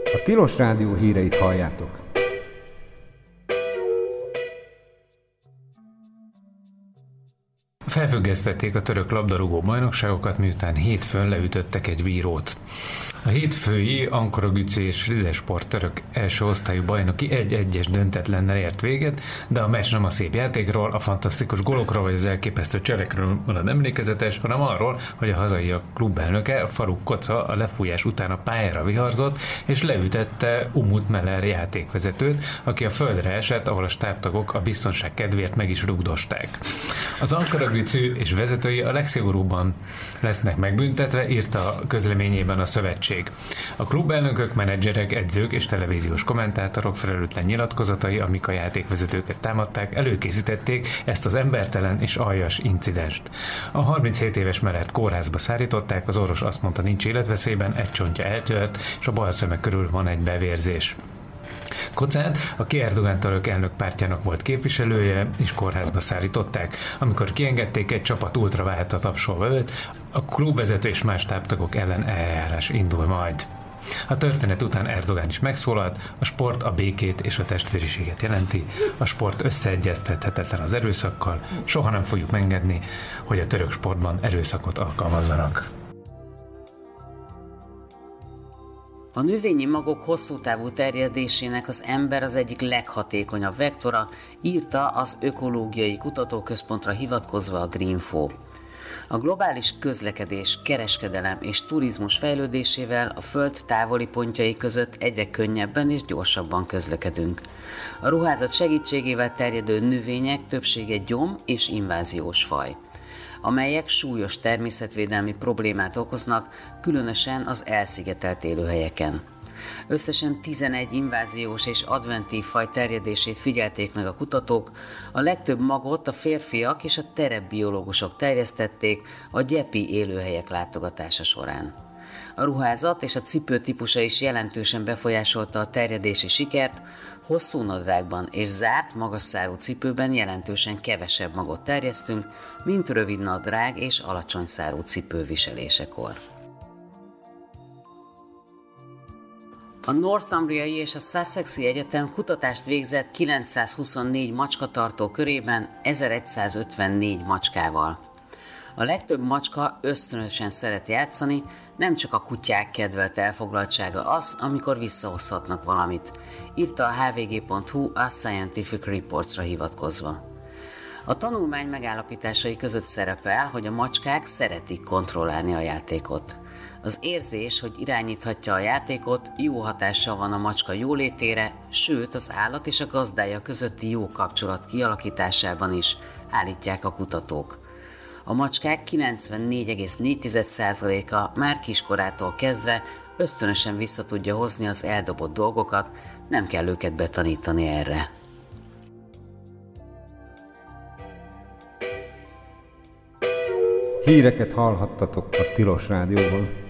A Tilos Rádió híreit halljátok. Felfüggesztették a török labdarúgó bajnokságokat, miután hétfőn leütöttek egy bírót. A hétfői Ankaragücü és Rizespor török első osztályú bajnoki 1-1-es döntetlennel ért véget, de a meccs nem a szép játékról, a fantasztikus gólokról vagy az elképesztő cselekről marad emlékezetes, hanem arról, hogy a hazai klubelnöke, Faruk Koca a lefújás után a pályára viharzott, és leütette Umut Meler játékvezetőt, aki a földre esett, ahol a stábtagok a biztonság kedvéért meg is rugdosták. Az Ankaragücü és vezetői a legszigorúbban lesznek megbüntetve, írta a közleményében a szövetség. A klubelnökök, menedzserek, edzők és televíziós kommentátorok felelőtlen nyilatkozatai, amik a játékvezetőket támadták, előkészítették ezt az embertelen és aljas incidenst. A 37 éves Mellert kórházba szállították, az orvos azt mondta, nincs életveszélyben, egy csontja eltört, és a bal szeme körül van egy bevérzés. Kocát, aki Erdogan török elnök pártjának volt képviselője, és kórházba szállították. Amikor kiengedték, egy csapat ultraválta tapsolva őt, a klubvezető és más táptagok ellen eljárás indul majd. A történet után Erdogan is megszólalt, a sport a békét és a testvériséget jelenti, a sport összeegyeztethetetlen az erőszakkal, soha nem fogjuk megengedni, hogy a török sportban erőszakot alkalmazzanak. A növényi magok hosszú távú terjedésének az ember az egyik leghatékonyabb vektora, írta az Ökológiai Kutatóközpontra hivatkozva a Greenfo. A globális közlekedés, kereskedelem és turizmus fejlődésével a Föld távoli pontjai között egyre könnyebben és gyorsabban közlekedünk. A ruházat segítségével terjedő növények többsége gyom- és inváziós faj, amelyek súlyos természetvédelmi problémát okoznak, különösen az elszigetelt élőhelyeken. Összesen 11 inváziós és adventív faj terjedését figyelték meg a kutatók, a legtöbb magot a férfiak és a terepbiológusok terjesztették a gyepi élőhelyek látogatása során. A ruházat és a cipő típusa is jelentősen befolyásolta a terjedési sikert, hosszú nadrágban és zárt, magas szárú cipőben jelentősen kevesebb magot terjesztünk, mint rövid nadrág és alacsony szárú cipő viselésekor. A Northumbriai és a Sussexi Egyetem kutatást végzett 924 macskatartó körében 1154 macskával. A legtöbb macska ösztönösen szeret játszani, nem csak a kutyák kedvelt elfoglaltsága az, amikor visszahozhatnak valamit, írta a hvg.hu a Scientific Reportsra hivatkozva. A tanulmány megállapításai között szerepel, hogy a macskák szeretik kontrollálni a játékot. Az érzés, hogy irányíthatja a játékot, jó hatással van a macska jólétére, sőt az állat és a gazdája közötti jó kapcsolat kialakításában is, állítják a kutatók. A macskák 94,4%-a már kiskorától kezdve ösztönösen vissza tudja hozni az eldobott dolgokat, nem kell őket betanítani erre. Híreket hallhattatok a Tilos Rádióban.